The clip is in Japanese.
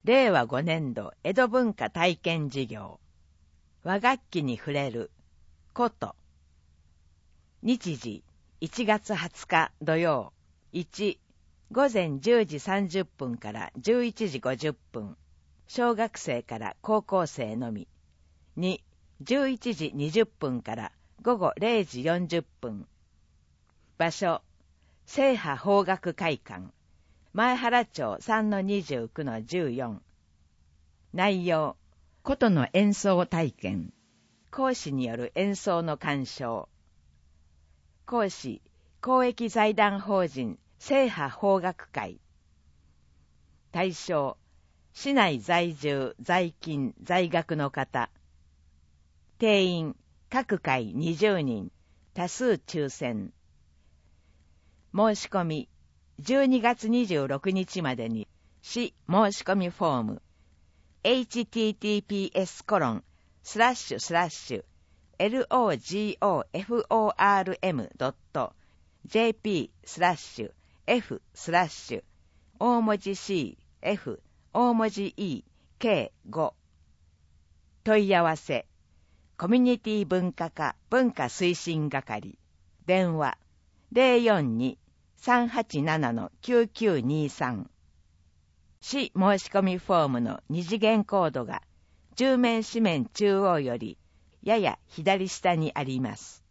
令和5年度江戸文化体験事業。和楽器に触れる。こと。日時、1月20日土曜。1、午前10時30分から11時50分。小学生から高校生のみ。2、11時20分から午後0時40分。場所、正派邦楽会館。前原町 3-29-14。内容、琴の演奏体験。講師による演奏の鑑賞。講師、公益財団法人正派邦楽会。対象、市内在住、在勤、在学の方。定員、各会20人、多数抽選。申し込み、12月26日までに、市申し込みフォーム、https://logoform.jp/f/ 大文字 C、F、大文字 E、K 5。問い合わせ、コミュニティ文化課文化推進係。電話、042-387-9923。市申し込みフォームの二次元コードが、10面紙面中央よりやや左下にあります。